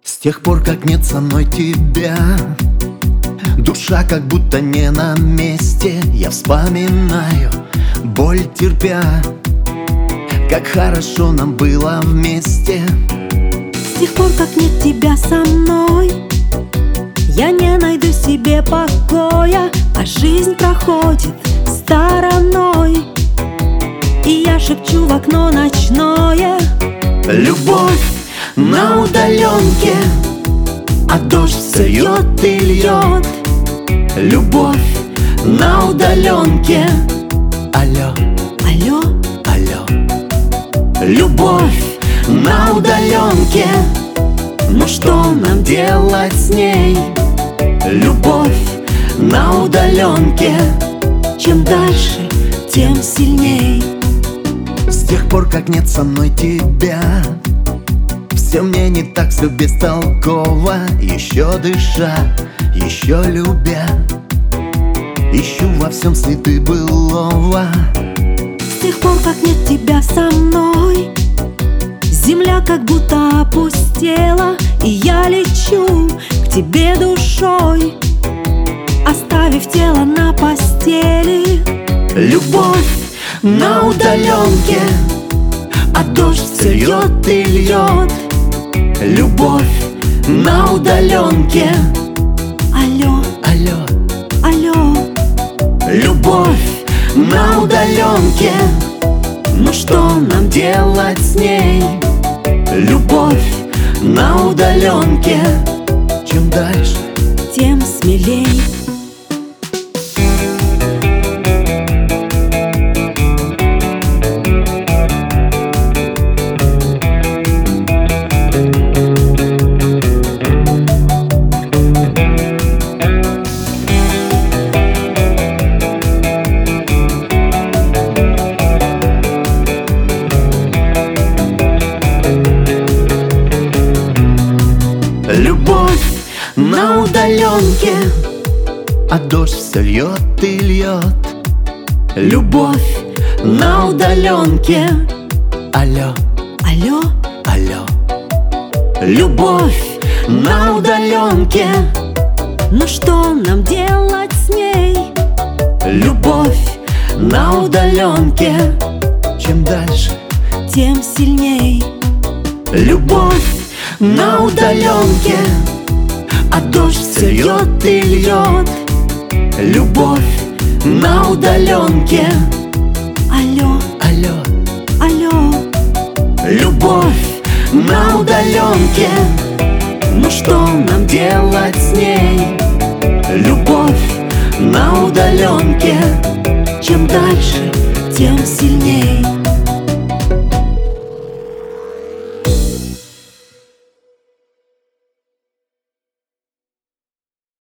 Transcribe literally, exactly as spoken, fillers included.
С тех пор, как нет со мной тебя, душа как будто не на месте. Я вспоминаю, боль терпя, как хорошо нам было вместе. С тех пор, как нет тебя со мной, я не найду себе покоя, а жизнь проходит стороной, и я шепчу в окно ночное: любовь на удаленке, а дождь все льет и льет. Любовь на удаленке. Алло, алло, алло. Любовь на удаленке. Ну что нам делать с ней? Любовь на удаленке. Чем дальше, тем сильней. С тех пор, как нет со мной тебя, все мне не так, все бестолково. Еще дыша, еще любя, ищу во всем следы былого. С тех пор, как нет тебя со мной, земля как будто опустела, и я лечу к тебе душой, оставив тело на постели. Любовь на удаленке, а дождь все льет и льет. Любовь на удаленке. Алло, алло, алло. Любовь на удаленке. Ну что нам делать с ней? Любовь на удаленке. Чем дальше, тем смелей. любовь на удаленке, а дождь все льет и льет. Любовь на удаленке. Алло, алло, алло. Любовь на удаленке. Ну что нам делать с ней? Любовь на удаленке. Чем дальше, тем сильней. любовь на удаленке, а дождь все льет и льет. Любовь на удаленке. Алло, алло, алло. Любовь на удаленке. Ну что нам делать с ней? Любовь на удаленке. Чем дальше, тем сильней.